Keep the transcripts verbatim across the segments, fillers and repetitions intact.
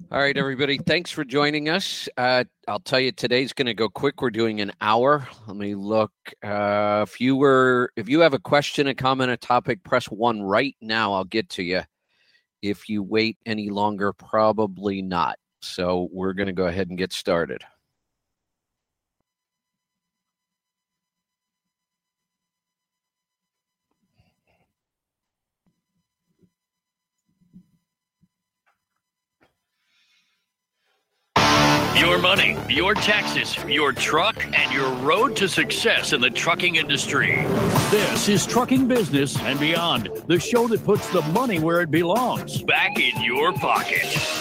All right, everybody. Thanks for joining us. Uh, I'll tell you, today's going to go quick. We're doing an hour. Let me look. Uh, if you were, if you have a question, a comment, a topic, press one right now. I'll get to you. If you wait any longer, probably not. So we're going to go ahead and get started. Your money, your taxes, your truck, and your road to success in the trucking industry. This is Trucking Business and Beyond, the show that puts the money where it belongs, back in your pocket.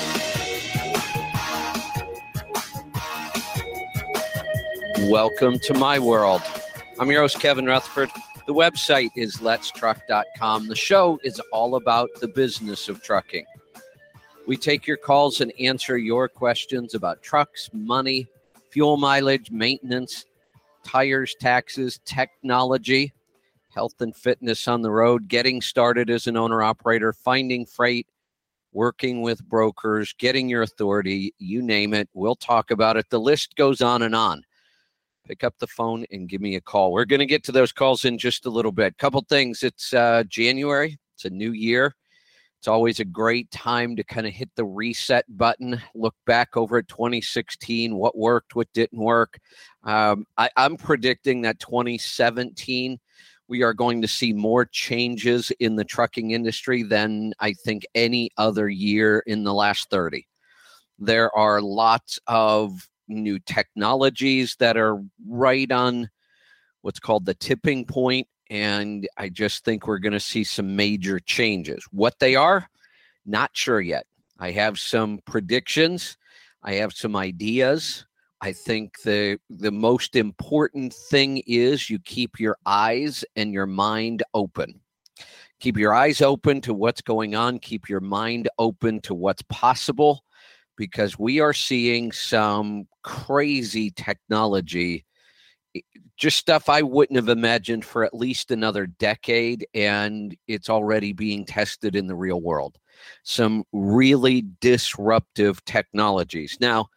Welcome to my world. I'm your host, Kevin Rutherford. The website is lets truck dot com. The show is all about the business of trucking. We take your calls and answer your questions about trucks, money, fuel mileage, maintenance, tires, taxes, technology, health and fitness on the road, getting started as an owner-operator, finding freight, working with brokers, getting your authority, you name it. We'll talk about it. The list goes on and on. Pick up the phone and give me a call. We're going to get to those calls in just a little bit. Couple things. It's uh, January. It's a new year. It's always a great time to kind of hit the reset button, look back over at twenty sixteen, what worked, what didn't work. Um, I, I'm predicting that twenty seventeen, we are going to see more changes in the trucking industry than I think any other year in the last thirty. There are lots of new technologies that are right on what's called the tipping point. And I just think we're going to see some major changes. What they are, not sure yet. I have some predictions. I have some ideas. I think the the most important thing is you keep your eyes and your mind open. Keep your eyes open to what's going on. Keep your mind open to what's possible, because we are seeing some crazy technology, just stuff I wouldn't have imagined for at least another decade, and it's already being tested in the real world. Some really disruptive technologies. Now,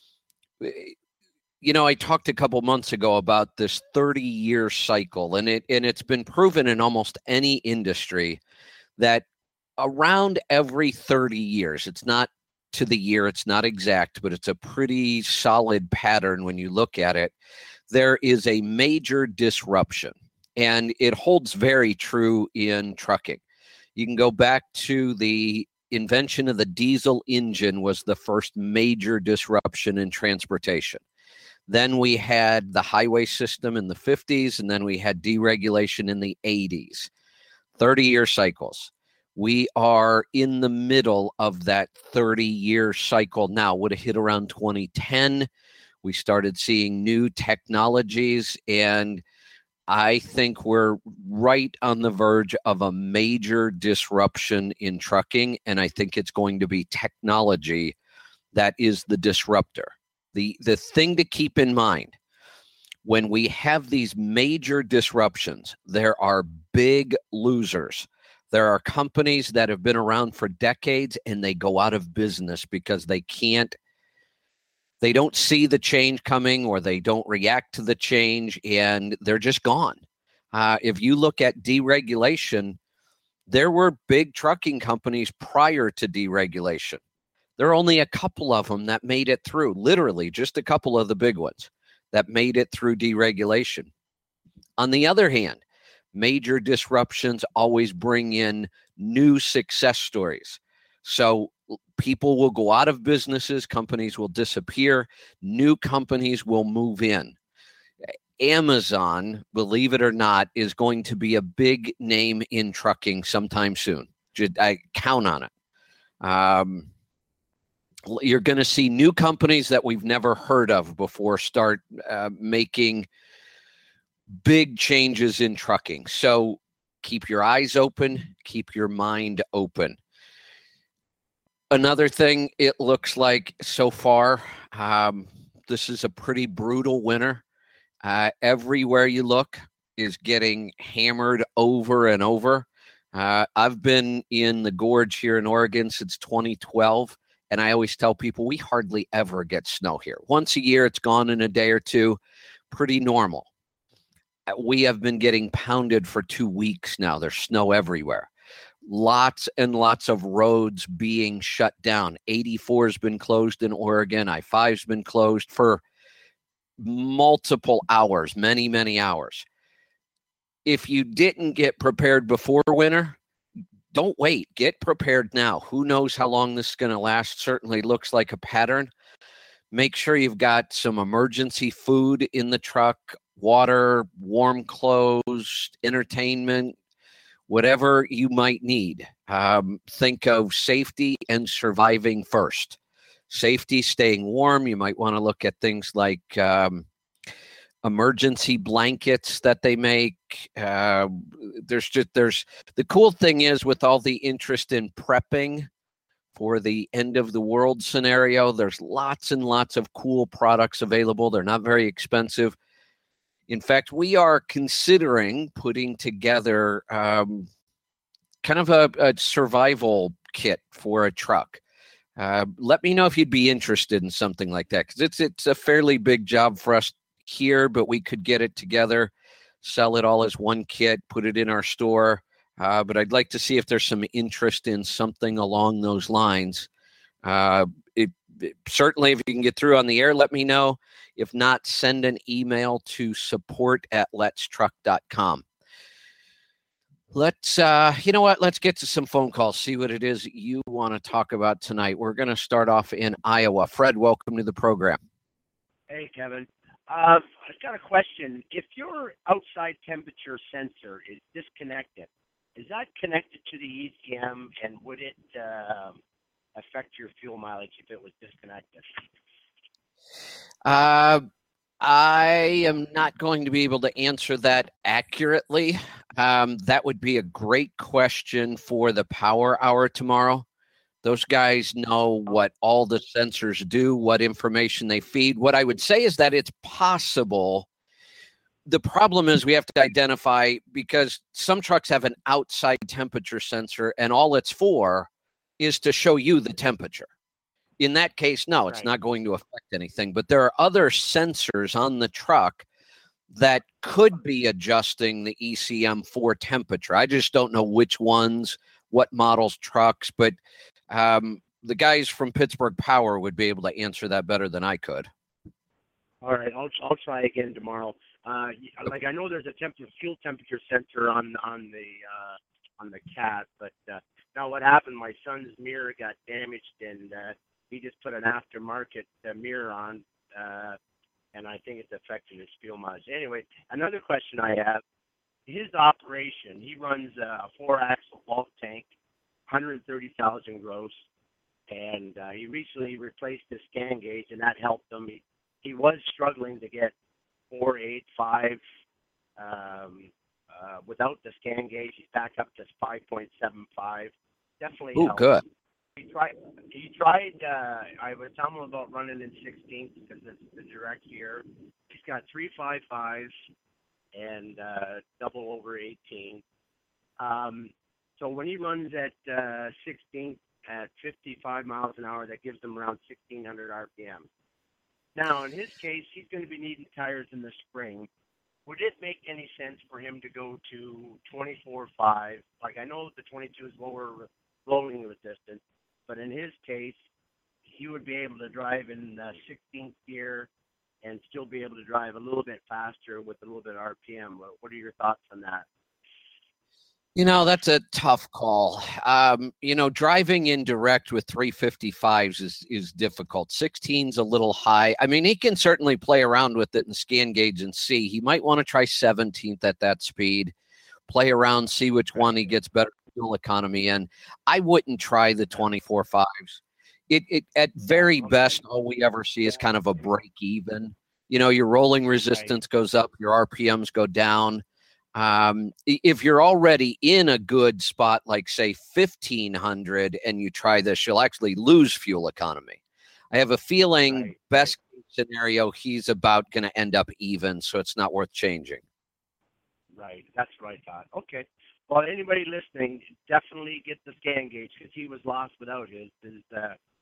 you know, I talked a couple months ago about this thirty-year cycle, and it and it's been proven in almost any industry that around every thirty years, it's not to the year, it's not exact, but it's a pretty solid pattern when you look at it, there is a major disruption, and it holds very true in trucking. You can go back to the invention of the diesel engine was the first major disruption in transportation. Then we had the highway system in the fifties, and then we had deregulation in the eighties. thirty-year cycles. We are in the middle of that thirty-year cycle now. Would have hit around twenty ten. We started seeing new technologies, and I think we're right on the verge of a major disruption in trucking, and I think it's going to be technology that is the disruptor. The, the thing to keep in mind, when we have these major disruptions, there are big losers. There are companies that have been around for decades, and they go out of business because they can't They don't see the change coming, or they don't react to the change, and they're just gone. Uh, if you look at deregulation, there were big trucking companies prior to deregulation. There are only a couple of them that made it through, literally just a couple of the big ones that made it through deregulation. On the other hand, major disruptions always bring in new success stories. So people will go out of businesses, companies will disappear, new companies will move in. Amazon, believe it or not, is going to be a big name in trucking sometime soon. I count on it. Um, you're going to see new companies that we've never heard of before start uh, making big changes in trucking. So keep your eyes open, keep your mind open. Another thing, it looks like so far, um, this is a pretty brutal winter. Uh, everywhere you look is getting hammered over and over. Uh, I've been in the gorge here in Oregon since twenty twelve, And I always tell people we hardly ever get snow here. Once a year, it's gone in a day or two. Pretty normal. We have been getting pounded for two weeks now. There's snow everywhere. Lots and lots of roads being shut down. eighty-four has been closed in Oregon. I five's been closed for multiple hours, many, many hours. If you didn't get prepared before winter, don't wait. Get prepared now. Who knows how long this is going to last? Certainly looks like a pattern. Make sure you've got some emergency food in the truck, water, warm clothes, entertainment, whatever you might need. Um, think of safety and surviving first. Safety, staying warm. You might want to look at things like um, emergency blankets that they make. Uh, there's just, there's, the cool thing is with all the interest in prepping for the end of the world scenario, there's lots and lots of cool products available. They're not very expensive. In fact, we are considering putting together um, kind of a, a survival kit for a truck. Uh, let me know if you'd be interested in something like that, because it's it's a fairly big job for us here, but we could get it together, sell it all as one kit, put it in our store. Uh, but I'd like to see if there's some interest in something along those lines. Uh, it, it, certainly, if you can get through on the air, let me know. If not, send an email to support at lets truck dot com. Let's, uh, you know what? Let's get to some phone calls, see what it is you want to talk about tonight. We're going to start off in Iowa. Fred, welcome to the program. Hey, Kevin. Uh, I've got a question. If your outside temperature sensor is disconnected, is that connected to the E C M, and would it uh, affect your fuel mileage if it was disconnected? Uh, I am not going to be able to answer that accurately. Um, that would be a great question for the Power Hour tomorrow. Those guys know what all the sensors do, what information they feed. What I would say is that it's possible. The problem is we have to identify, because some trucks have an outside temperature sensor and all it's for is to show you the temperature. In that case, no, it's right. Not going to affect anything. But there are other sensors on the truck that could be adjusting the E C M for temperature. I just don't know which ones, what models, trucks, but um, the guys from Pittsburgh Power would be able to answer that better than I could. All right, I'll I'll try again tomorrow. Uh, like I know there's a temp- fuel temperature sensor on on the uh, on the cat, but uh, now what happened? My son's mirror got damaged, and uh, he just put an aftermarket uh, mirror on, uh, and I think it's affecting his fuel mileage. Anyway, another question I have: his operation. He runs a four-axle bulk tank, one hundred thirty thousand gross, and uh, he recently replaced his scan gauge, and that helped him. He, he was struggling to get four eight five um, uh, without the scan gauge. He's back up to five point seven five. Definitely Ooh, helps. good. He tried. He tried. Uh, I was telling him about running in sixteenth because it's the direct here. He's got three five fives and uh, double over eighteen. Um, so when he runs at uh, sixteenth at fifty-five miles an hour, that gives him around sixteen hundred R P M. Now, in his case, he's going to be needing tires in the spring. Would it make any sense for him to go to twenty-four five? Like, I know the twenty-two is lower rolling resistance, but in his case, he would be able to drive in the sixteenth gear and still be able to drive a little bit faster with a little bit of R P M. What are your thoughts on that? You know, that's a tough call. Um, you know, driving in direct with three fifty-fives is is difficult. sixteen's a little high. I mean, he can certainly play around with it and scan gauge and see. He might want to try seventeenth at that speed, play around, see which one he gets better fuel economy in. I wouldn't try the twenty-four fives. It, it at very best, all we ever see is kind of a break even. You know, your rolling resistance goes up, your R P Ms go down. Um, if you're already in a good spot, like say fifteen hundred, and you try this, you'll actually lose fuel economy. I have a feeling right. Best case scenario, he's about going to end up even, so it's not worth changing. Right. That's what I thought. Okay. Well, anybody listening, definitely get the scan gauge because he was lost without his. His uh,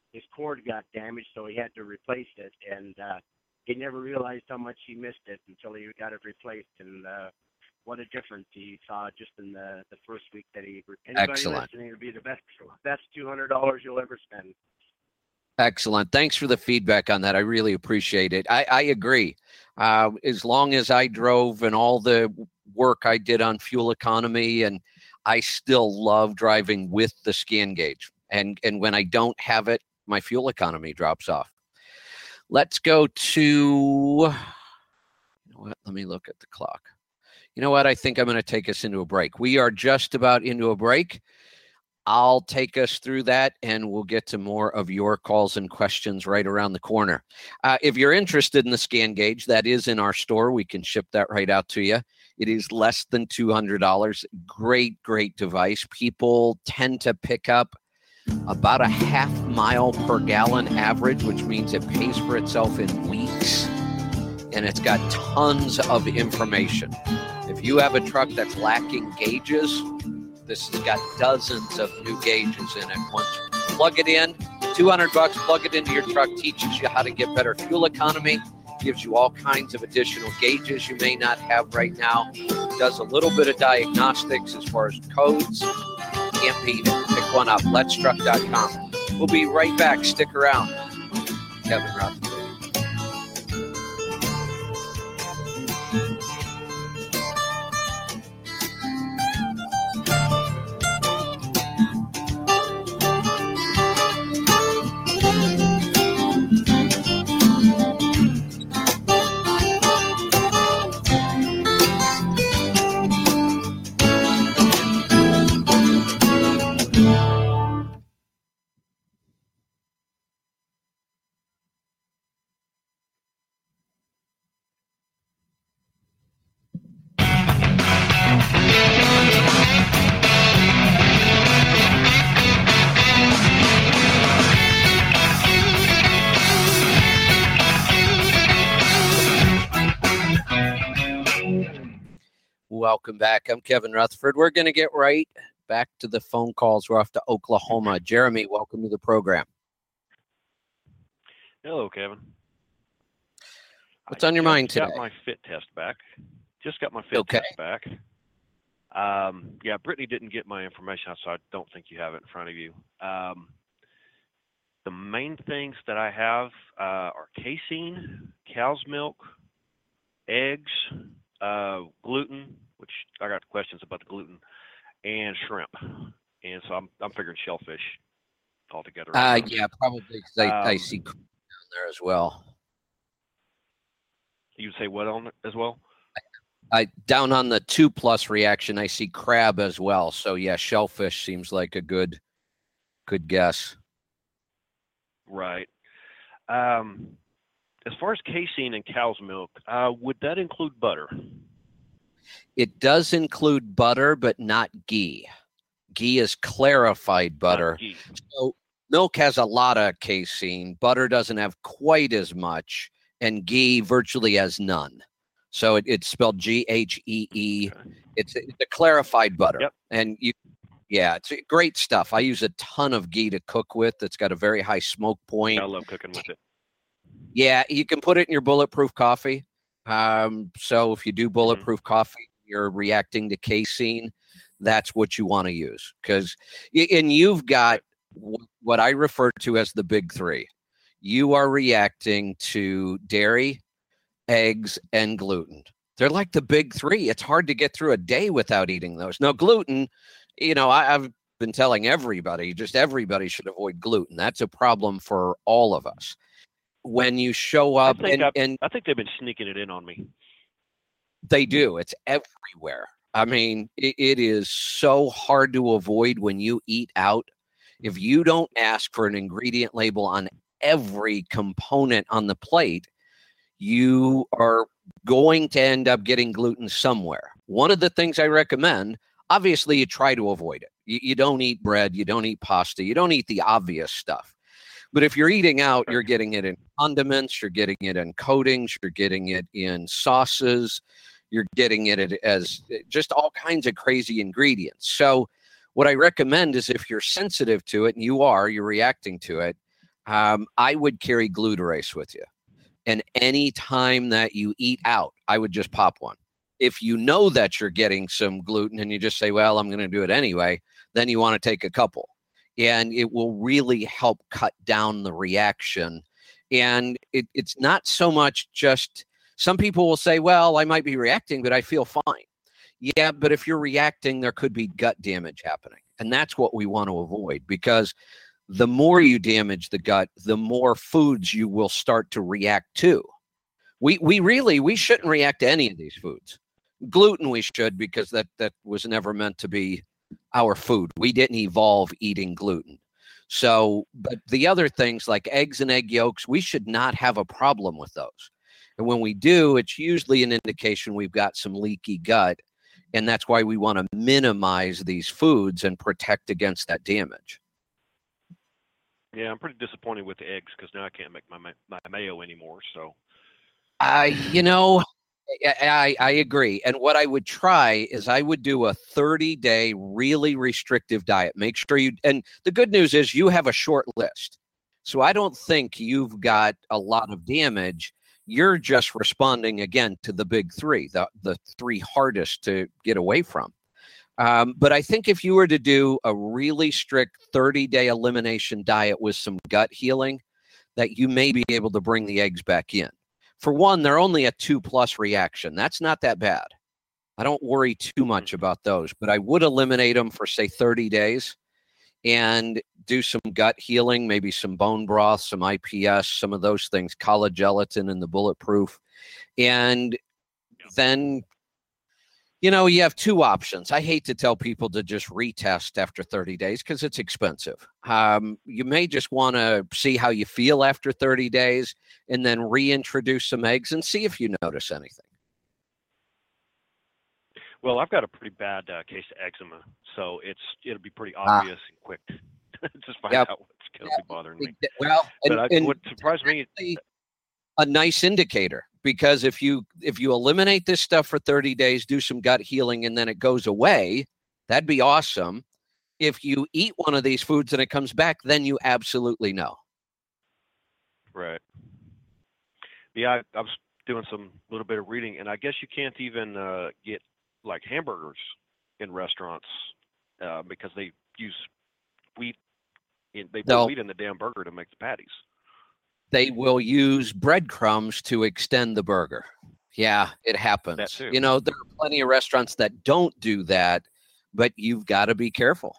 his cord got damaged, so he had to replace it, and uh, he never realized how much he missed it until he got it replaced, and uh, what a difference he saw just in the, the first week that he. Anybody Excellent. listening, it'll be the best best two hundred dollars you'll ever spend. Excellent. Thanks for the feedback on that. I really appreciate it. I, I agree. Uh, as long as I drove and all the work I did on fuel economy, and I still love driving with the scan gauge. And, and when I don't have it, my fuel economy drops off. Let's go to, you know what? Let me look at the clock. You know what? I think I'm going to take us into a break. We are just about into a break. I'll take us through that, and we'll get to more of your calls and questions right around the corner. Uh, if you're interested in the scan gauge, that is in our store. We can ship that right out to you. It is less than two hundred dollars. Great, great device. People tend to pick up about a half mile per gallon average, which means it pays for itself in weeks, and it's got tons of information. If you have a truck that's lacking gauges, this has got dozens of new gauges in it. Once you plug it in, two hundred bucks, plug it into your truck, teaches you how to get better fuel economy, gives you all kinds of additional gauges you may not have right now, does a little bit of diagnostics as far as codes. Can't beat it. Pick one up. Let's truck dot com. We'll be right back. Stick around. Kevin Rutherford. Welcome back. I'm Kevin Rutherford. We're going to get right back to the phone calls. We're off to Oklahoma. Jeremy, welcome to the program. Hello, Kevin. What's on your mind today? Just got my fit test back. Just got my fit Okay. test back. Um, yeah, Brittany didn't get my information, so I don't think you have it in front of you. Um, the main things that I have uh, are casein, cow's milk, eggs, uh, gluten, which I got questions about the gluten, and shrimp. And so I'm I'm figuring shellfish altogether. Uh, yeah, probably because I, um, I see crab down there as well. You'd say what on it as well? I down on the two plus reaction, I see crab as well. So yeah, shellfish seems like a good good guess. Right. Um, as far as casein and cow's milk, uh, would that include butter? It does include butter, but not ghee. Ghee is clarified butter. Not ghee. So milk has a lot of casein. Butter doesn't have quite as much, and ghee virtually has none. So it, it's spelled G H E E. Okay. It's, it's a clarified butter. Yep. And you, yeah, it's great stuff. I use a ton of ghee to cook with. It's got a very high smoke point. I love cooking with it. Yeah, you can put it in your bulletproof coffee. Um, so if you do bulletproof mm-hmm. coffee, you're reacting to casein. That's what you want to use. Because, and you've got what I refer to as the big three. You are reacting to dairy, eggs, and gluten. They're like the big three. It's hard to get through a day without eating those. Now, gluten, you know, I, I've been telling everybody, just everybody should avoid gluten. That's a problem for all of us. When you show up, I think, and, and I think they've been sneaking it in on me. They do. It's everywhere. I mean, it, it is so hard to avoid when you eat out. If you don't ask for an ingredient label on every component on the plate, you are going to end up getting gluten somewhere. One of the things I recommend, obviously, you try to avoid it. You, you don't eat bread. You don't eat pasta. You don't eat the obvious stuff. But if you're eating out, you're getting it in condiments, you're getting it in coatings, you're getting it in sauces, you're getting it as just all kinds of crazy ingredients. So what I recommend is if you're sensitive to it, and you are, you're reacting to it, um, I would carry Glutarase with you. And any time that you eat out, I would just pop one. If you know that you're getting some gluten and you just say, well, I'm going to do it anyway, then you want to take a couple. And it will really help cut down the reaction. And it, it's not so much just, some people will say, well, I might be reacting, but I feel fine. Yeah, but if you're reacting, there could be gut damage happening. And that's what we want to avoid, because the more you damage the gut, the more foods you will start to react to. We we really, we shouldn't react to any of these foods. Gluten we should, because that, that was never meant to be our food. We didn't evolve eating gluten. So, but the other things like eggs and egg yolks, we should not have a problem with those. And when we do, it's usually an indication we've got some leaky gut. And that's why we want to minimize these foods and protect against that damage. Yeah, I'm pretty disappointed with the eggs because now I can't make my my mayo anymore. So, I, you know, I, I agree. And what I would try is I would do a thirty day really restrictive diet. Make sure you, and the good news is you have a short list. So I don't think you've got a lot of damage. You're just responding again to the big three, the, the three hardest to get away from. Um, but I think if you were to do a really strict thirty day elimination diet with some gut healing, that you may be able to bring the eggs back in. For one, they're only a two plus reaction. That's not that bad. I don't worry too much about those, but I would eliminate them for, say, thirty days and do some gut healing, maybe some bone broth, some I P S, some of those things, collagen and the bulletproof. And then, you know, you have two options. I hate to tell people to just retest after thirty days because it's expensive. Um, you may just want to see how you feel after thirty days and then reintroduce some eggs and see if you notice anything. Well, I've got a pretty bad uh, case of eczema, so it's it'll be pretty obvious ah. and quick to just find yep. out what's going to yep. be bothering me. Well, but and, I, and what surprised me, a nice indicator, because if you if you eliminate this stuff for thirty days, do some gut healing, and then it goes away, that'd be awesome. If you eat one of these foods and it comes back, then you absolutely know. Right. Yeah, I, I was doing some little bit of reading, and I guess you can't even uh, get like hamburgers in restaurants uh, because they use wheat. In, they put no. wheat in the damn burger to make the patties. They will use breadcrumbs to extend the burger. Yeah, it happens. That too. You know, there are plenty of restaurants that don't do that, but you've got to be careful.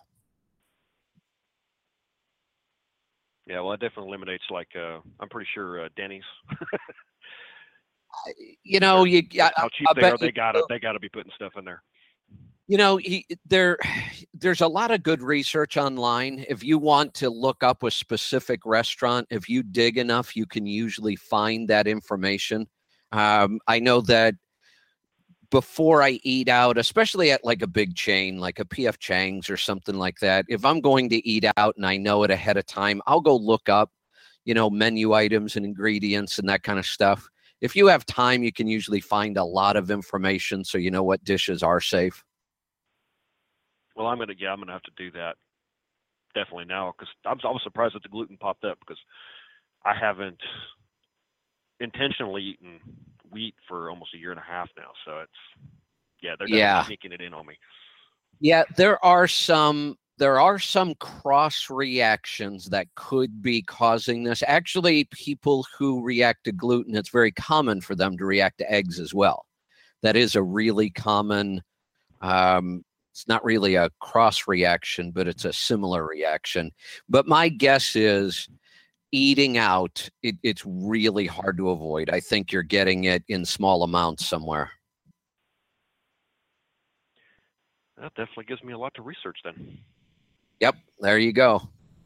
Yeah, well, it definitely eliminates, like, uh, I'm pretty sure uh, Denny's. you know, you I, how cheap I they bet are, they you, gotta they gotta be putting stuff in there. You know, he, there, there's a lot of good research online. If you want to look up a specific restaurant, if you dig enough, you can usually find that information. Um, I know that before I eat out, especially at like a big chain, like a P F Chang's or something like that, if I'm going to eat out and I know it ahead of time, I'll go look up, you know, menu items and ingredients and that kind of stuff. If you have time, you can usually find a lot of information so you know what dishes are safe. Well, I'm gonna yeah, I'm gonna have to do that definitely now, because I was, I was surprised that the gluten popped up, because I haven't intentionally eaten wheat for almost a year and a half now. So it's yeah, they're definitely yeah. sneaking it in on me. Yeah, there are some there are some cross reactions that could be causing this. Actually, people who react to gluten, it's very common for them to react to eggs as well. That is a really common. Um, It's not really a cross reaction, but it's a similar reaction. But my guess is eating out, it, it's really hard to avoid. I think you're getting it in small amounts somewhere. That definitely gives me a lot to research then. Yep, there you go.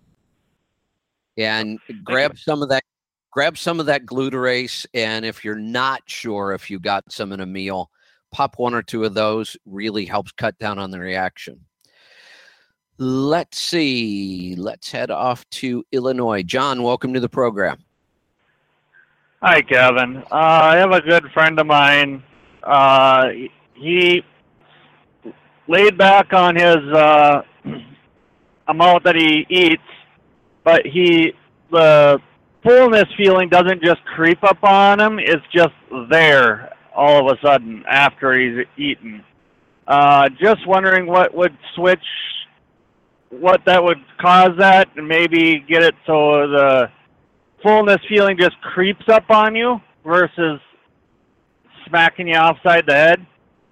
And grab some of that, grab some of that Glutarase. And if you're not sure if you got some in a meal, pop one or two of those. Really helps cut down on the reaction. Let's see. Let's head off to Illinois. John, welcome to the program. Hi, Kevin. Uh, I have a good friend of mine. Uh, he laid back on his uh, amount that he eats, but he the fullness feeling doesn't just creep up on him; it's just there all of a sudden after he's eaten. Uh, just wondering what would switch, what that would cause that, and maybe get it so the fullness feeling just creeps up on you versus smacking you offside the head.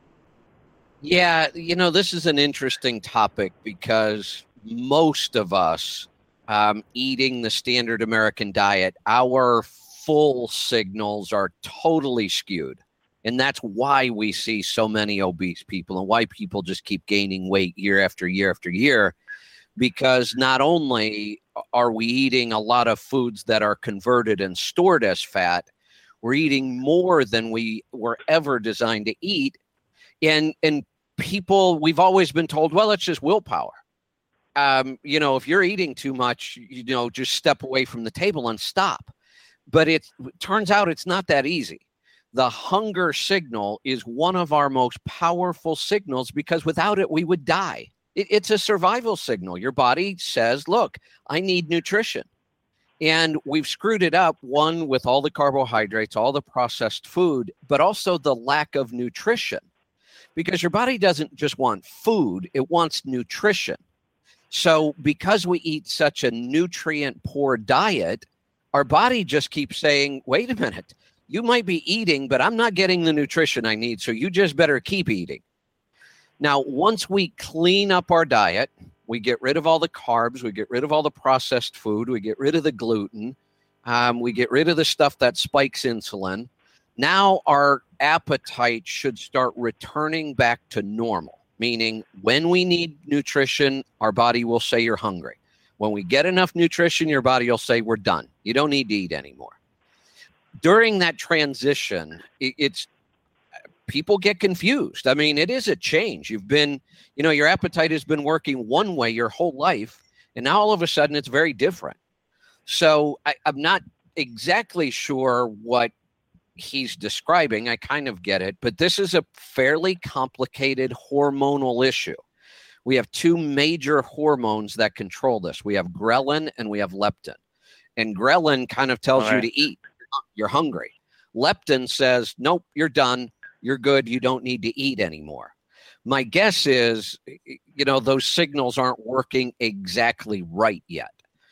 Yeah, you know, this is an interesting topic because most of us um, eating the standard American diet, our full signals are totally skewed. And that's why we see so many obese people and why people just keep gaining weight year after year after year, because not only are we eating a lot of foods that are converted and stored as fat, we're eating more than we were ever designed to eat. And, and people, we've always been told, well, it's just willpower. Um, you know, if you're eating too much, you know, just step away from the table and stop. But it turns out it's not that easy. The hunger signal is one of our most powerful signals because without it, we would die. It, it's a survival signal. Your body says, look, I need nutrition. And we've screwed it up, one, with all the carbohydrates, all the processed food, but also the lack of nutrition. Because your body doesn't just want food, it wants nutrition. So because we eat such a nutrient-poor diet, our body just keeps saying, wait a minute, you might be eating, but I'm not getting the nutrition I need, so you just better keep eating. Now, once we clean up our diet, we get rid of all the carbs, we get rid of all the processed food, we get rid of the gluten, um, we get rid of the stuff that spikes insulin. Now our appetite should start returning back to normal, meaning when we need nutrition, our body will say you're hungry. When we get enough nutrition, your body will say we're done. You don't need to eat anymore. During that transition, it, it's people get confused. I mean, it is a change. You've been, you know, your appetite has been working one way your whole life, and now all of a sudden it's very different. So I, I'm not exactly sure what he's describing. I kind of get it, but this is a fairly complicated hormonal issue. We have two major hormones that control this. We have ghrelin and we have leptin. And ghrelin kind of tells right. you to eat. You're hungry. Leptin says, nope, you're done. You're good. You don't need to eat anymore. My guess is, you know, those signals aren't working exactly right yet.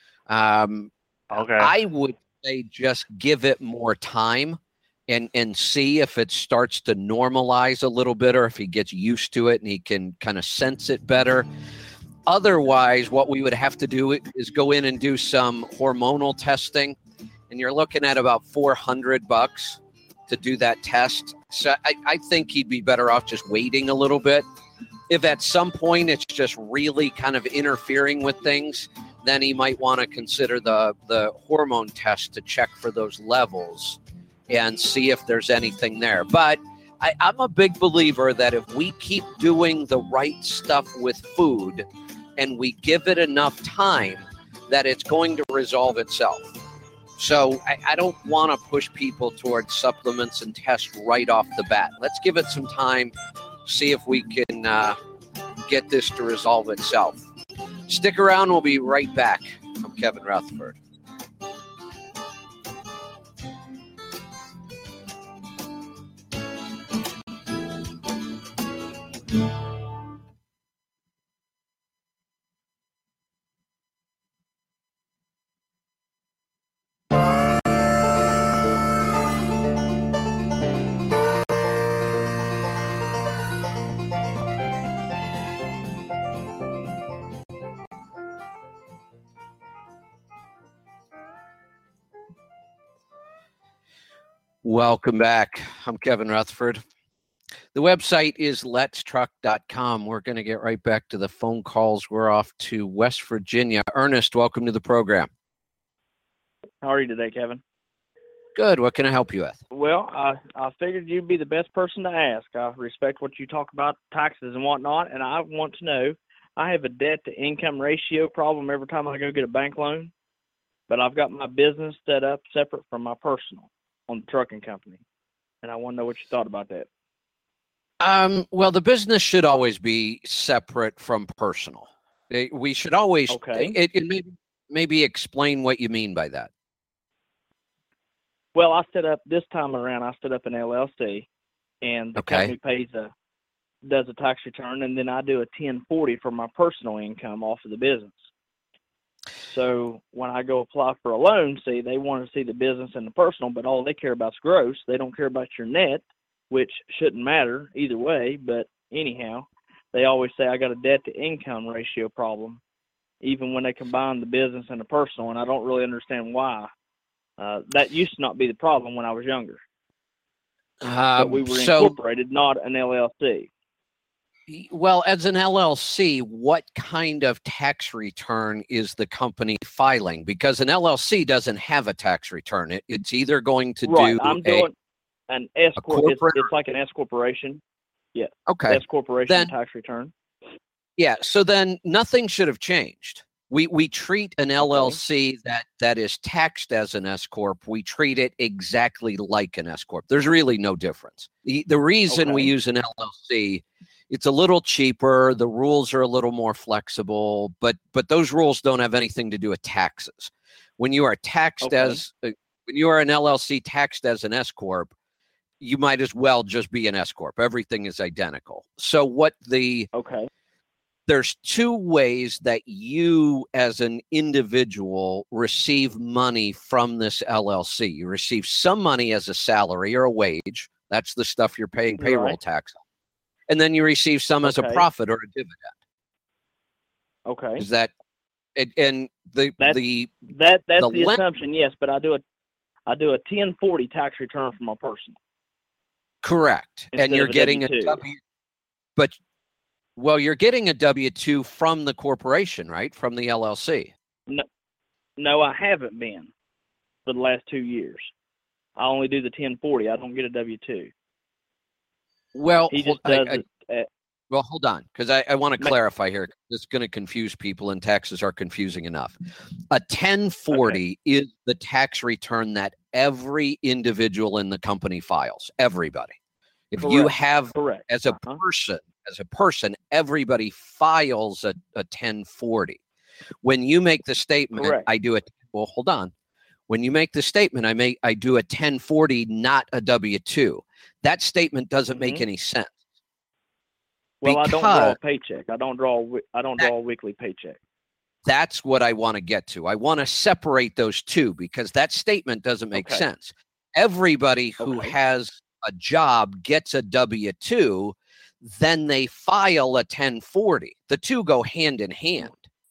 Um, okay. I would say just give it more time and, and see if it starts to normalize a little bit or if he gets used to it and he can kind of sense it better. Otherwise, what we would have to do is go in and do some hormonal testing. And you're looking at about four hundred bucks to do that test. So I, I think he'd be better off just waiting a little bit. If at some point it's just really kind of interfering with things, then he might want to consider the, the hormone test to check for those levels and see if there's anything there. But I, I'm a big believer that if we keep doing the right stuff with food and we give it enough time, that it's going to resolve itself. So I, I don't want to push people towards supplements and tests right off the bat. Let's give it some time, see if we can uh, get this to resolve itself. Stick around. We'll be right back. I'm Kevin Rutherford. Welcome back. I'm Kevin Rutherford. The website is lets truck dot com. We're going to get right back to the phone calls. We're off to West Virginia. Ernest, welcome to the program. How are you today, Kevin? Good. What can I help you with? Well, I, I figured you'd be the best person to ask. I respect what you talk about, taxes and whatnot, and I want to know, I have a debt-to-income ratio problem every time I go get a bank loan, but I've got my business set up separate from my personal on the trucking company, and I want to know what you thought about that. Um, well, the business should always be separate from personal. We should always, okay. it, it maybe maybe explain what you mean by that. Well, I set up this time around. I set up an L L C, and the Okay. company pays a does a tax return, and then I do a ten forty for my personal income off of the business. So when I go apply for a loan, see, they want to see the business and the personal, but all they care about is gross. They don't care about your net, which shouldn't matter either way. But anyhow, they always say I got a debt to income ratio problem, even when they combine the business and the personal, and I don't really understand why. Uh, that used to not be the problem when I was younger. Uh, but we were so, incorporated, not an L L C. well, as an L L C, what kind of tax return is the company filing? Because an L L C doesn't have a tax return. It, it's either going to Right, do I'm a, doing an S a corp. It's, corporate. it's like an S corporation. Yeah, Okay. S corporation Then- tax return. Yeah. So then nothing should have changed. We we treat an L L C that that is taxed as an S corp. We treat it exactly like an S corp. There's really no difference. The, the reason we Okay. use an L L C, it's a little cheaper. The rules are a little more flexible, but but those rules don't have anything to do with taxes. When you are taxed Okay. as uh, when you are an L L C taxed as an S corp, you might as well just be an S corp. Everything is identical. So what the Okay. there's two ways that you as an individual receive money from this L L C. You receive some money as a salary or a wage. That's the stuff you're paying payroll Right. tax on. And then you receive some as a Okay. profit or a dividend. Okay. Is that and, and the That's- the That that's the the, len- assumption, yes. But I do a I do a ten forty tax return for my personal. correct. And Instead you're of a getting a W two. W but well, you're getting a W two from the corporation, right? From the L L C. No, I haven't been for the last two years. I only do the ten forty. I don't get a W two. Well, He hold- just does I- I- it. At, Well, hold on, because I, I want to Ma- clarify here. It's going to confuse people, and taxes are confusing enough. A ten forty is the tax return that every individual in the company files. Everybody. If you Correct. have, correct. as a Uh-huh. person, as a person, everybody files a, a ten forty. When you make the statement, Correct. I do it. Well, hold on. When you make the statement, I make I do a ten forty, not a W two. That statement doesn't make Mhm. any sense. Well, I don't draw a because- paycheck. I don't draw. a wi- I don't That- draw a weekly paycheck. That's what I want to get to. I want to separate those two because that statement doesn't make Okay. sense. Everybody who Okay. has a job gets a W two, then they file a ten forty. The two go hand in hand.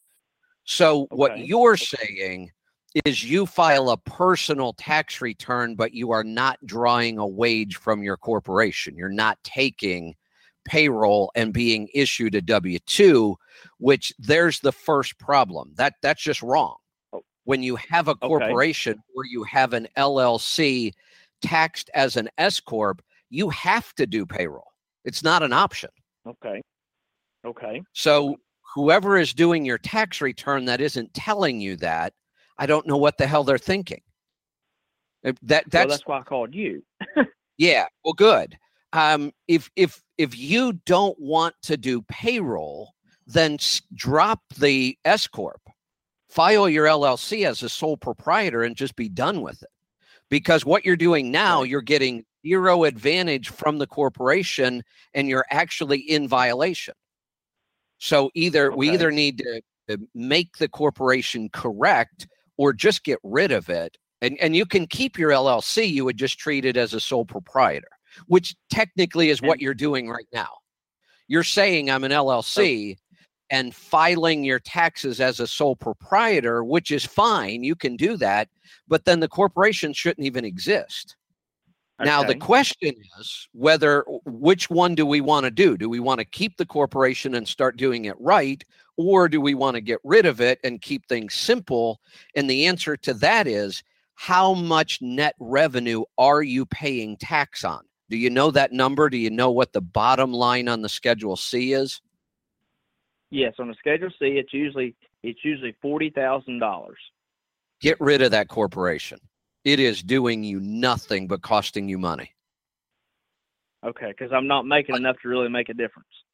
So what Okay. you're saying is you file a personal tax return, but you are not drawing a wage from your corporation. You're not taking payroll and being issued a W two, which there's the first problem. That that's just wrong. Oh. When you have a Okay. corporation or you have an L L C taxed as an S corp, you have to do payroll. It's not an option. Okay. Okay. So whoever is doing your tax return that isn't telling you that, I don't know what the hell they're thinking. If That Well, that's that's why I called you. yeah, well, good. Um, if if if you don't want to do payroll, then s- drop the S corp, file your L L C as a sole proprietor, and just be done with it. Because what you're doing now, Right. you're getting zero advantage from the corporation, and you're actually in violation. So either we Okay. either need to, to make the corporation correct, or just get rid of it. And and you can keep your L L C. You would just treat it as a sole proprietor, which technically is what And- you're doing right now. You're saying I'm an L L C and filing your taxes as a sole proprietor, which is fine. You can do that, but then the corporation shouldn't even exist. Now, the Okay. question is whether which one do we want to do? Do we want to keep the corporation and start doing it right, or do we want to get rid of it and keep things simple? And the answer to that is, how much net revenue are you paying tax on? Do you know that number? Do you know what the bottom line on the Schedule C is? Yes, on the Schedule C, it's usually it's usually forty thousand dollars. Get rid of that corporation. It is doing you nothing but costing you money. Okay, because I'm not making But- enough to really make a difference.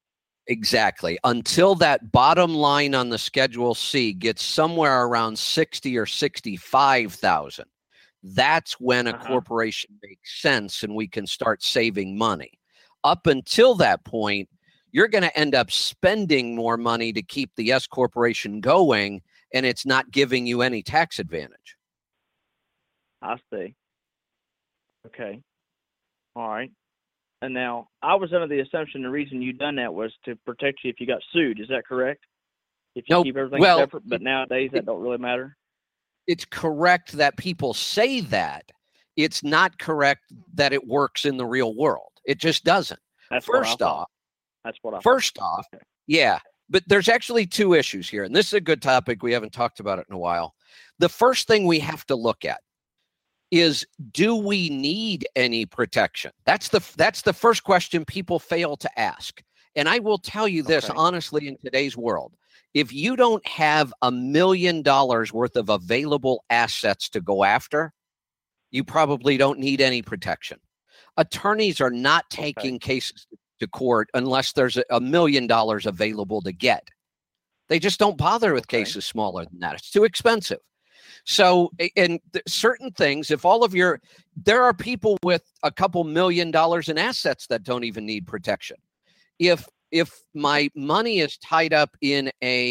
Exactly. Until that bottom line on the Schedule C gets somewhere around sixty or sixty-five thousand, that's when a Uh-huh. corporation makes sense and we can start saving money. Up until that point, you're going to end up spending more money to keep the S corporation going, and it's not giving you any tax advantage. I see. Okay. All right. And now, I was under the assumption the reason you done that was to protect you if you got sued. Is that correct? If you Nope. keep everything Well, separate, but nowadays that don't really matter. It's correct that people say that. It's not correct that it works in the real world. It just doesn't. That's what I First thought. off, That's what I first thought. off, Okay. yeah, but there's actually two issues here, and this is a good topic. We haven't talked about it in a while. The first thing we have to look at is, do we need any protection? That's the that's the first question people fail to ask. And I will tell you this, Okay. honestly, in today's world, if you don't have a million dollars worth of available assets to go after, you probably don't need any protection. Attorneys are not taking Okay. cases to court unless there's a, a million dollars available to get. They just don't bother with Okay. cases smaller than that. It's too expensive. So, a- and th- certain things, if all of your, there are people with a couple million dollars in assets that don't even need protection. If, if my money is tied up in a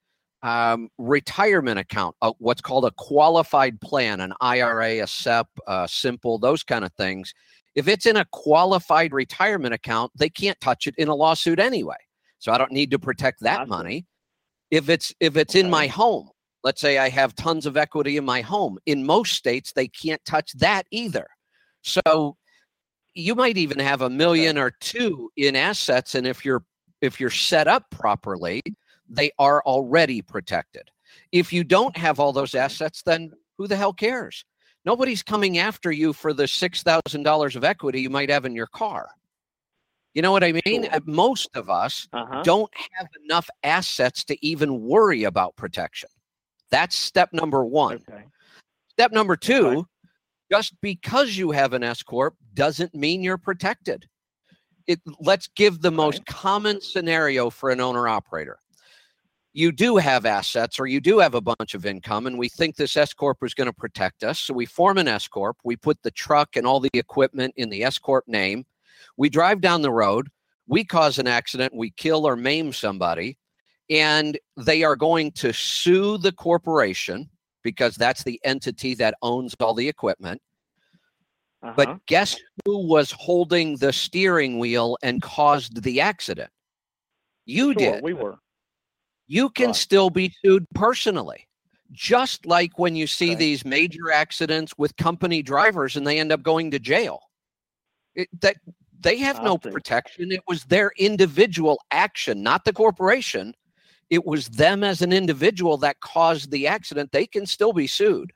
um, retirement account, uh, what's called a qualified plan, an I R A, a S E P, uh, simple, those kind of things. If it's in a qualified retirement account, they can't touch it in a lawsuit anyway. So I don't need to protect that Awesome. money. If it's, if it's in Okay. my home, let's say I have tons of equity in my home. In most states, they can't touch that either. So you might even have a million or two in assets, and if you're if you're set up properly, they are already protected. If you don't have all those assets, then who the hell cares? Nobody's coming after you for the six thousand dollars of equity you might have in your car. You know what I mean? Sure. Uh, Most of us Uh-huh. don't have enough assets to even worry about protection. That's step number one. Okay. Step number two, Okay. just because you have an S corp doesn't mean you're protected. It, let's give the most common scenario for an owner operator. You do have assets, or you do have a bunch of income, and we think this S corp is going to protect us. So we form an S corp. We put the truck and all the equipment in the S corp name. We drive down the road. We cause an accident. We kill or maim somebody. And they are going to sue the corporation because that's the entity that owns all the equipment. Uh-huh. But guess who was holding the steering wheel and caused the accident? You Sure, did. we were. You can Right. still be sued personally. Just like when you see Okay. these major accidents with company drivers and they end up going to jail. It, that they have I no see. protection. It was their individual action, not the corporation. It was them as an individual that caused the accident. They can still be sued.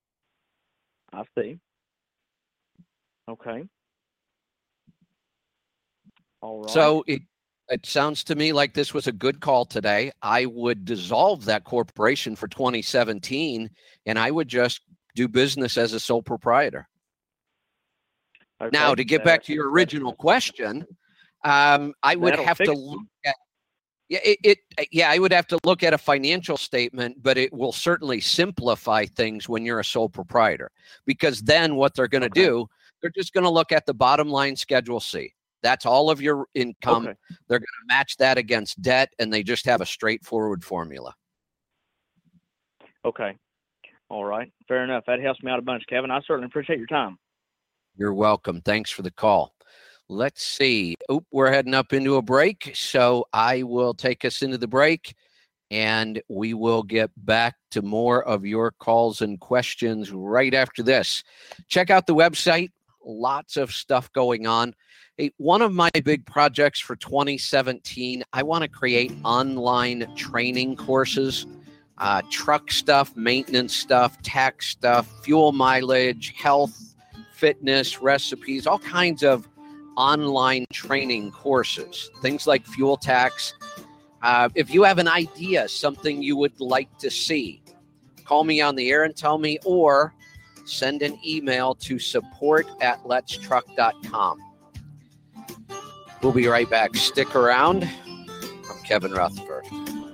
I see. Okay. All right. So it it sounds to me like this was a good call today. I would dissolve that corporation for twenty seventeen, and I would just do business as a sole proprietor. Okay. Now, to get That- back to your original question, um, I would That'll have to fix look at yeah, it, it yeah, I would have to look at a financial statement, but it will certainly simplify things when you're a sole proprietor, because then what they're going to Okay. do, they're just going to look at the bottom line Schedule C. That's all of your income. Okay. They're going to match that against debt, and they just have a straightforward formula. Okay. All right. Fair enough. That helps me out a bunch, Kevin. I certainly appreciate your time. You're welcome. Thanks for the call. Let's see. Oop, we're heading up into a break, so I will take us into the break, and we will get back to more of your calls and questions right after this. Check out the website. Lots of stuff going on. Hey, one of my big projects for twenty seventeen, I want to create online training courses, uh, truck stuff, maintenance stuff, tax stuff, fuel mileage, health, fitness, recipes, all kinds of online training courses, things like fuel tax. Uh, if you have an idea, something you would like to see, call me on the air and tell me, or send an email to support at lets truck dot com. We'll be right back. Stick around. Kevin Rutherford.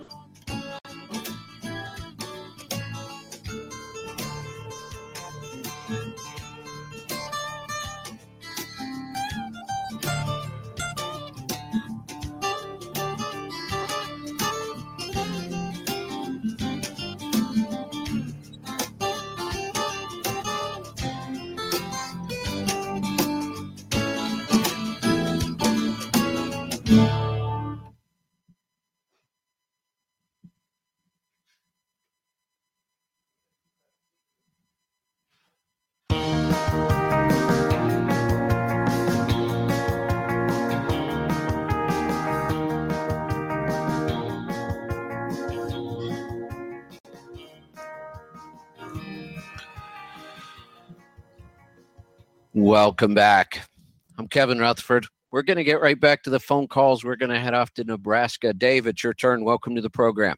Welcome back. I'm Kevin Rutherford. We're going to get right back to the phone calls. We're going to head off to Nebraska. Dave, it's your turn. Welcome to the program.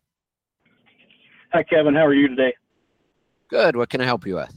Hi, Kevin. How are you today? Good. What can I help you with?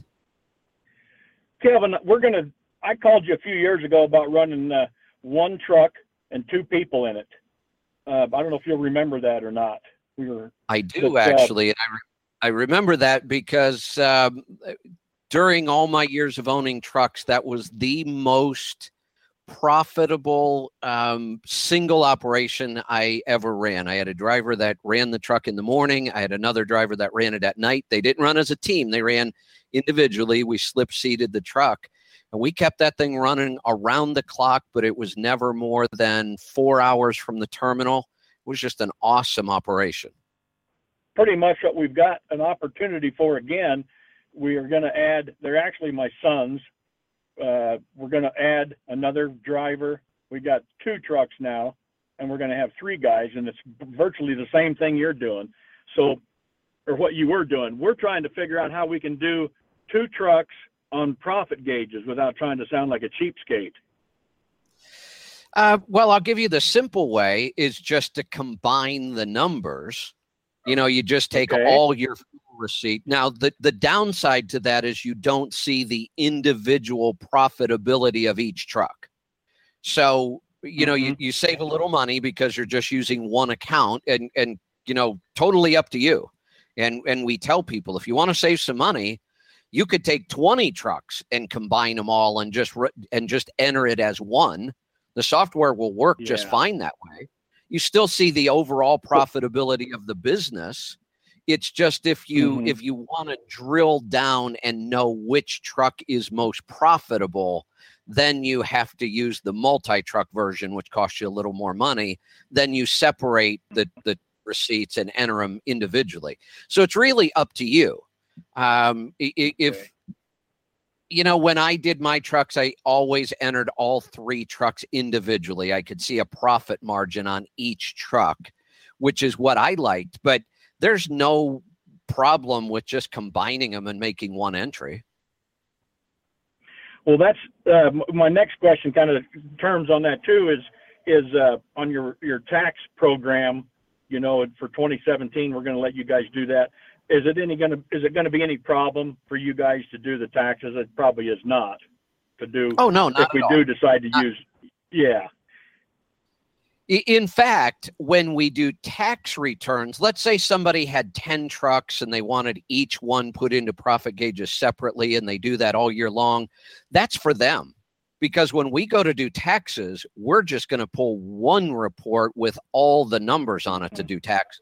Kevin, we're going to, I called you a few years ago about running uh, one truck and two people in it. Uh, I don't know if you'll remember that or not. We were. I do, but, actually. Uh, and I, re- I remember that because um, during all my years of owning trucks, that was the most profitable um, single operation I ever ran. I had a driver that ran the truck in the morning. I had another driver that ran it at night. They didn't run as a team. They ran individually. We slip seated the truck and we kept that thing running around the clock, but it was never more than four hours from the terminal. It was just an awesome operation. Pretty much what we've got an opportunity for again. We are going to add, they're actually my sons. Uh, we're going to add another driver. We got two trucks now, and we're going to have three guys, and it's virtually the same thing you're doing. So, or what you were doing. We're trying to figure out how we can do two trucks on profit gauges without trying to sound like a cheapskate. Uh, well, I'll give you the simple way is just to combine the numbers. You know, you just take Okay. all your receipt. Now, the, the downside to that is you don't see the individual profitability of each truck. So, you know, Mm-hmm. you, you save a little money because you're just using one account and, and, you know, totally up to you. And, and we tell people, if you want to save some money, you could take twenty trucks and combine them all and just, re- and just enter it as one. The software will work just Yeah. fine that way. You still see the overall profitability of the business. It's just if you Mhm. if you want to drill down and know which truck is most profitable, then you have to use the multi-truck version, which costs you a little more money. Then you separate the, the receipts and enter them individually. So it's really up to you. Um, i- i- if Okay. you know, when I did my trucks, I always entered all three trucks individually. I could see a profit margin on each truck, which is what I liked. But there's no problem with just combining them and making one entry. Well, that's uh, m- my next question. Kind of terms on that too is is uh, on your your tax program. You know, for twenty seventeen, we're going to let you guys do that. Is it any going to is it going to be any problem for you guys to do the taxes? It probably is not to do. Oh, no, not if we at do all. decide to Not- use, yeah. I- In fact, when we do tax returns, let's say somebody had ten trucks and they wanted each one put into profit gauges separately, and they do that all year long. That's for them. Because when we go to do taxes, we're just going to pull one report with all the numbers on it to do taxes.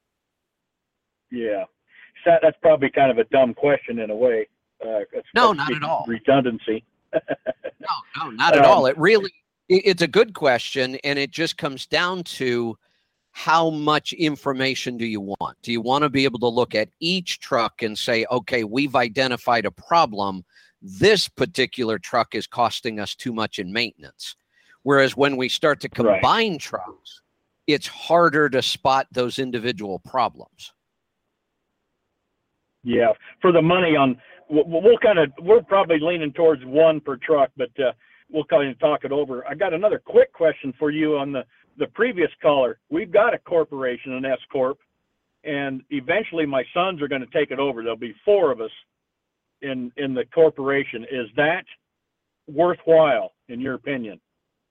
Yeah, so that, that's probably kind of a dumb question in a way. Uh, it's No, it's not at all. Redundancy. No, no, not at Um, all. It really, it- it's a good question, and it just comes down to how much information do you want? Do you want to be able to look at each truck and say, okay, we've identified a problem. This particular truck is costing us too much in maintenance. Whereas when we start to Right. combine trucks, it's harder to spot those individual problems. Yeah, for the money on, we'll, we'll kind of, we're probably leaning towards one per truck, but uh, we'll kind of talk it over. I got another quick question for you on the, the previous caller. We've got a corporation, an S Corp, and eventually my sons are going to take it over. There'll be four of us in, in the corporation. Is that worthwhile, in your opinion?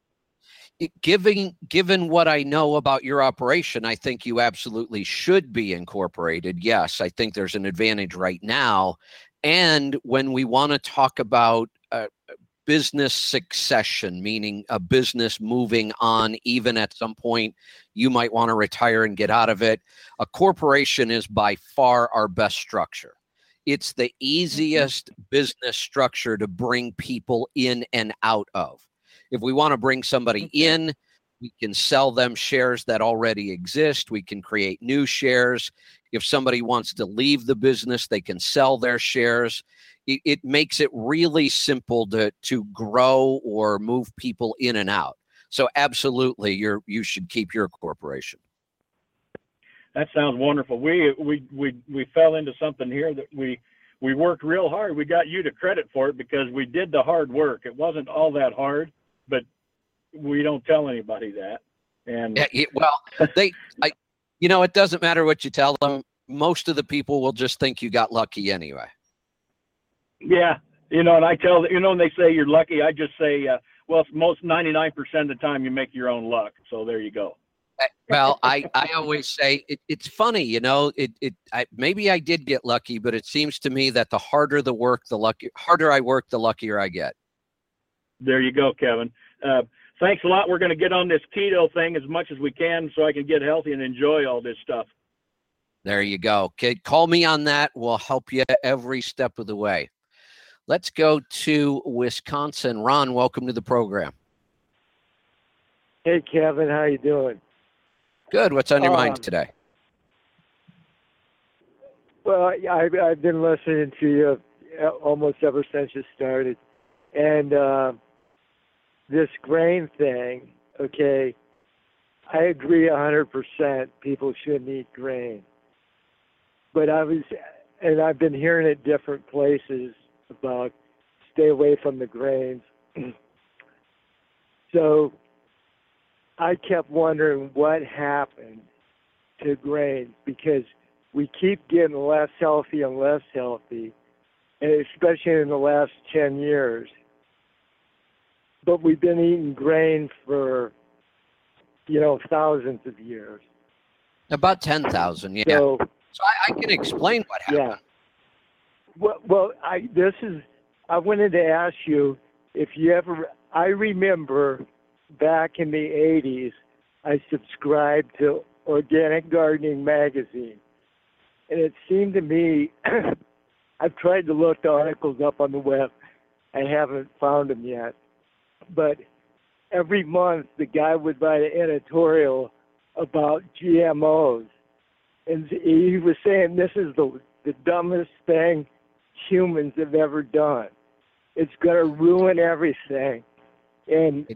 It, given given what I know about your operation, I think you absolutely should be incorporated. Yes, I think there's an advantage right now. And when we want to talk about uh, business succession, meaning a business moving on, even at some point you might want to retire and get out of it, a corporation is by far our best structure. It's the easiest business structure to bring people in and out of. If we want to bring somebody in, we can sell them shares that already exist. We can create new shares. If somebody wants to leave the business, they can sell their shares. It, it makes it really simple to to grow or move people in and out. So absolutely, you're you should keep your corporation. That sounds wonderful. We we we we fell into something here that we we worked real hard. We got you to credit for it because we did the hard work. It wasn't all that hard, but we don't tell anybody that. And yeah, it, well, they, I, you know, it doesn't matter what you tell them. Most of the people will just think you got lucky anyway. Yeah, you know, and I tell you know, when they say you're lucky, I just say, uh, well, it's most ninety-nine percent of the time you make your own luck. So there you go. Well, I, I always say it, it's funny, you know, it, it, I, maybe I did get lucky, but it seems to me that the harder the work, the lucky, harder I work, the luckier I get. There you go, Kevin. Uh, thanks a lot. We're going to get on this keto thing as much as we can so I can get healthy and enjoy all this stuff. There you go. Okay. Call me on that. We'll help you every step of the way. Let's go to Wisconsin. Ron, welcome to the program. Hey, Kevin, how you doing? Good. What's on your um, mind today? Well, I've, I've been listening to you almost ever since you started. And uh, this grain thing, okay, I agree one hundred percent people shouldn't eat grain. But I was, and I've been hearing it different places about stay away from the grains. So I kept wondering what happened to grains because we keep getting less healthy and less healthy, and especially in the last ten years. But we've been eating grain for, you know, thousands of years. About ten thousand, yeah. So, so I, I can explain what happened. Yeah. Well, well, I this is. I wanted to ask you if you ever. I remember back in the eighties, I subscribed to Organic Gardening magazine, and it seemed to me. I've tried to look the articles up on the web. I haven't found them yet, but every month the guy would write an editorial about G M Os, and he was saying this is the the dumbest thing humans have ever done. It's going to ruin everything. And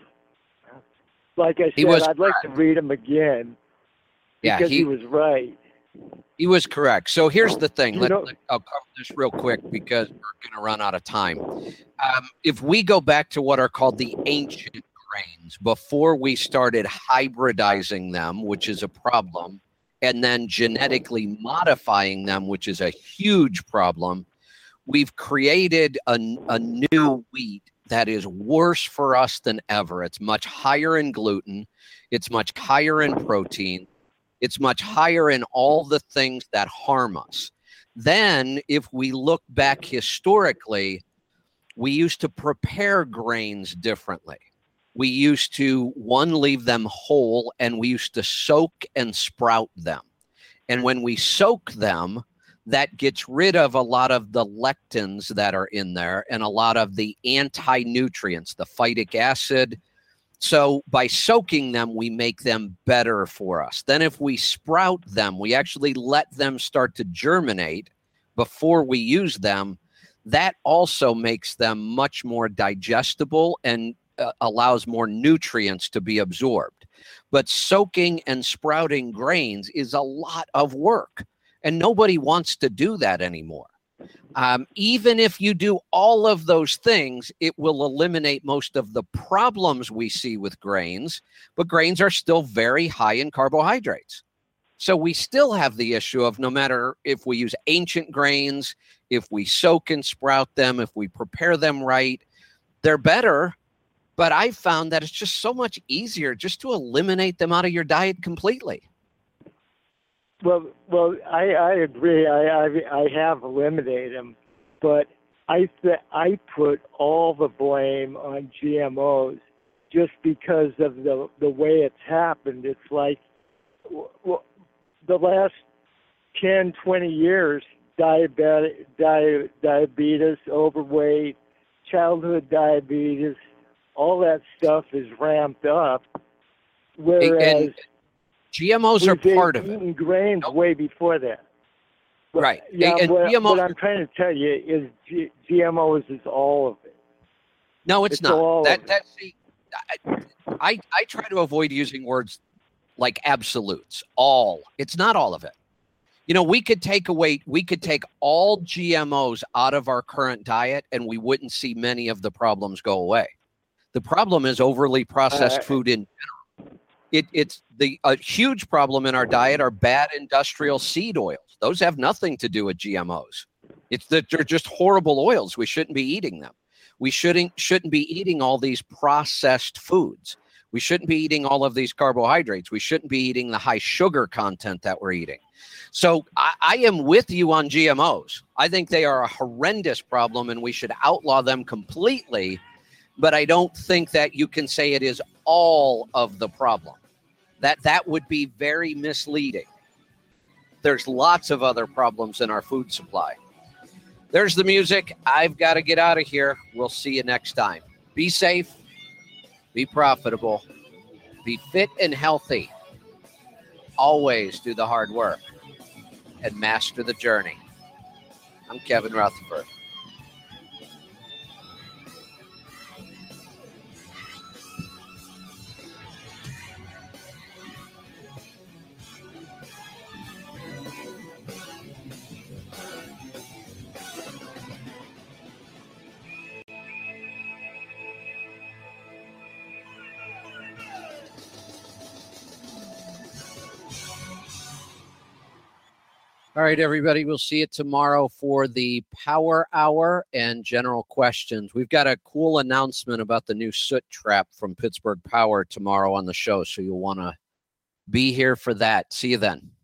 like I said, was, I'd like to read him again yeah, because he, he was right. He was correct. So here's the thing. You Let, know, let, I'll cover this real quick because we're going to run out of time. Um, if we go back to what are called the ancient grains, before we started hybridizing them, which is a problem, and then genetically modifying them, which is a huge problem, we've created a, a new wheat that is worse for us than ever. It's much higher in gluten. It's much higher in protein. It's much higher in all the things that harm us. Then, if we look back historically, we used to prepare grains differently. We used to, one, leave them whole, and we used to soak and sprout them. And when we soak them, that gets rid of a lot of the lectins that are in there and a lot of the anti-nutrients, the phytic acid. So by soaking them, we make them better for us. Then if we sprout them, we actually let them start to germinate before we use them. That also makes them much more digestible and uh, allows more nutrients to be absorbed. But soaking and sprouting grains is a lot of work, and nobody wants to do that anymore. Um, even if you do all of those things, it will eliminate most of the problems we see with grains, but grains are still very high in carbohydrates. So we still have the issue of no matter if we use ancient grains, if we soak and sprout them, if we prepare them right, they're better, But I found that it's just so much easier just to eliminate them out of your diet completely. Well, well, I, I agree. I, I I have eliminated them, but I th- I put all the blame on G M Os just because of the the way it's happened. It's like well, the last ten, twenty years, diabetic, di- diabetes, overweight, childhood diabetes, all that stuff is ramped up. Whereas and G M Os are part of it. Eating grains nope. way before that. But, right. Yeah. And what, G M Os, what I'm trying to tell you is G- GMOs is all of it. No, it's, it's not. That that see, I, I I try to avoid using words like absolutes. All. It's not all of it. You know, we could take away, we could take all G M Os out of our current diet, and we wouldn't see many of the problems go away. The problem is overly processed uh, food in general. It, it's the a huge problem in our diet are bad industrial seed oils. Those have nothing to do with G M Os. It's that they're just horrible oils. We shouldn't be eating them. We shouldn't shouldn't be eating all these processed foods. We shouldn't be eating all of these carbohydrates. We shouldn't be eating the high sugar content that we're eating. So I, I am with you on G M Os. I think they are a horrendous problem, and we should outlaw them completely. But I don't think that you can say it is all of the problem. That that would be very misleading. There's lots of other problems in our food supply. There's the music. I've got to get out of here. We'll see you next time. Be safe. Be profitable. Be fit and healthy. Always do the hard work and master the journey. I'm Kevin Rutherford. All right, everybody, we'll see you tomorrow for the Power Hour and General Questions. We've got a cool announcement about the new soot trap from Pittsburgh Power tomorrow on the show, so you'll want to be here for that. See you then.